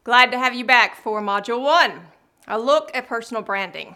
Glad to have you back for Module 1, a look at personal branding.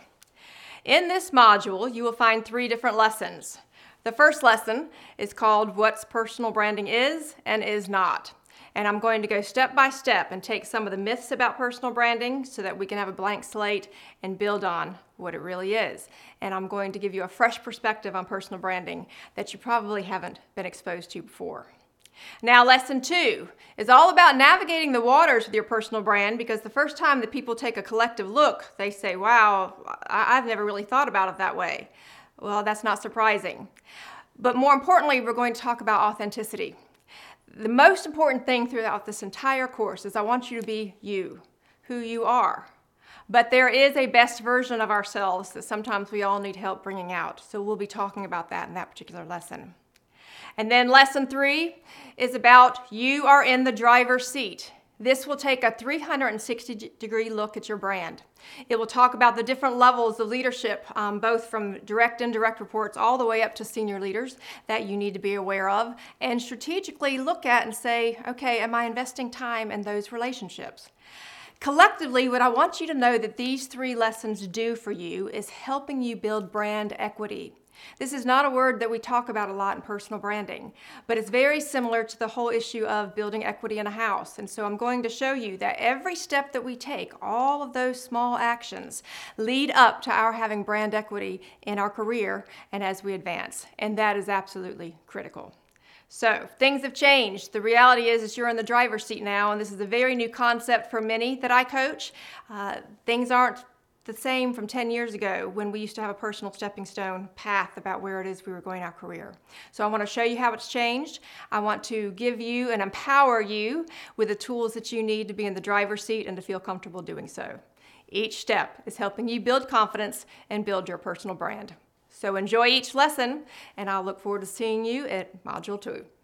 In this module, you will find 3 different lessons. The first lesson is called What Personal Branding Is and Is Not. And I'm going to go step by step and take some of the myths about personal branding so that we can have a blank slate and build on what it really is. And I'm going to give you a fresh perspective on personal branding that you probably haven't been exposed to before. Now, lesson 2 is all about navigating the waters with your personal brand, because the first time that people take a collective look, they say, wow, I've never really thought about it that way. Well, that's not surprising. But more importantly, we're going to talk about authenticity. The most important thing throughout this entire course is I want you to be you, who you are. But there is a best version of ourselves that sometimes we all need help bringing out. So we'll be talking about that in that particular lesson. And then lesson 3 is about you are in the driver's seat. This will take a 360-degree look at your brand. It will talk about the different levels of leadership, both from direct and indirect reports all the way up to senior leaders that you need to be aware of, and strategically look at and say, okay, am I investing time in those relationships? Collectively, what I want you to know that these 3 lessons do for you is helping you build brand equity. This is not a word that we talk about a lot in personal branding, but it's very similar to the whole issue of building equity in a house. And so I'm going to show you that every step that we take, all of those small actions, lead up to our having brand equity in our career and as we advance. And that is absolutely critical. So things have changed. The reality is you're in the driver's seat now, and this is a very new concept for many that I coach. Things aren't the same from 10 years ago when we used to have a personal stepping stone path about where it is we were going in our career. So I want to show you how it's changed. I want to give you and empower you with the tools that you need to be in the driver's seat and to feel comfortable doing so. Each step is helping you build confidence and build your personal brand. So enjoy each lesson, and I'll look forward to seeing you at Module 2.